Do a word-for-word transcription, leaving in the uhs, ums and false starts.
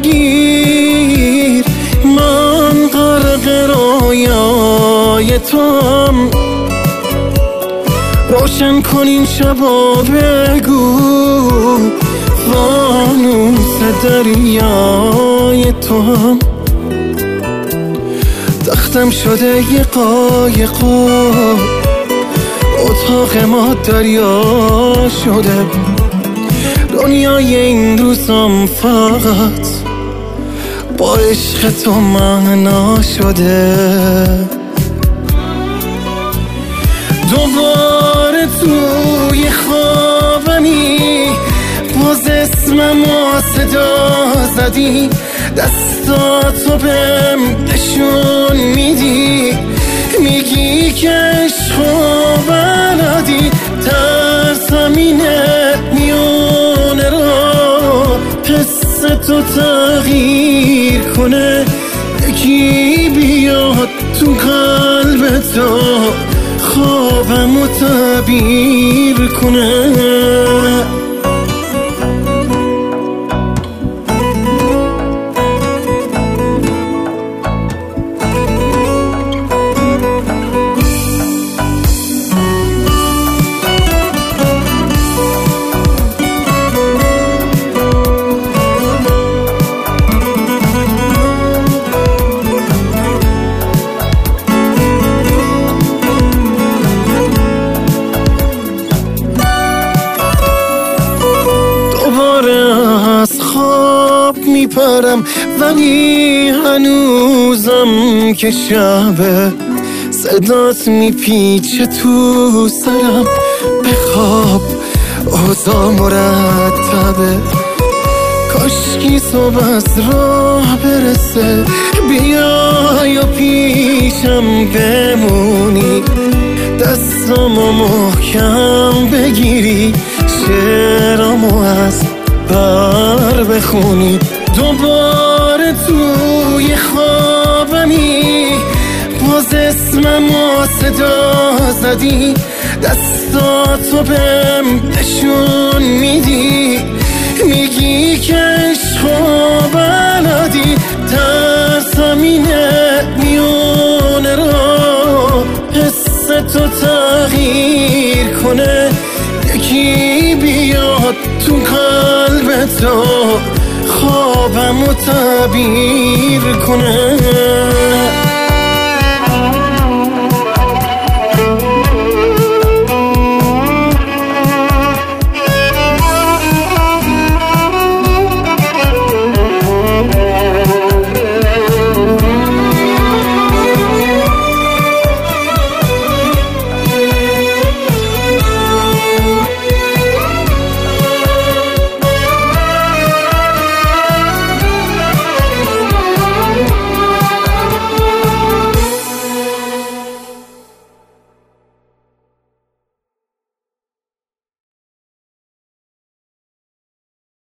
بگیر، من غرق رویای توام. روشن کن این شبا بگو، فانوس دریای توام. تختم شده یه قایقا، اتاق ما دریا شده. دنیای این روزم فقط با عشق تو معنا شده. دوباره توی خوابمی باز اسممو صدا زدی، دستاتو بهم نشون میدی، میگی که عشقو بلدی. ترسم اینه میونه رو حس تو تغییر کنه، یکی بیاد تو قلب تو خوابمو تعبیر کنه. از خواب میپرم ولی هنوزم که شبه، صدات میپیچه تو سرم. بخواب اوضاع مرتبه، کاشکی صبح از راه برسه، بیای و پیشم بمونی، دستامو محکم بگیری، شعرامو از بر بخونی. دوباره توی خوابمی باز اسممو صدا زدی، دستاتو بهم نشون میدی، میگی که عشقو بلدی. ترسم اینه میونه رو حس تو تغییر کنه، یکی بیاد تو قلب تو خوابمو تعبیر کنه.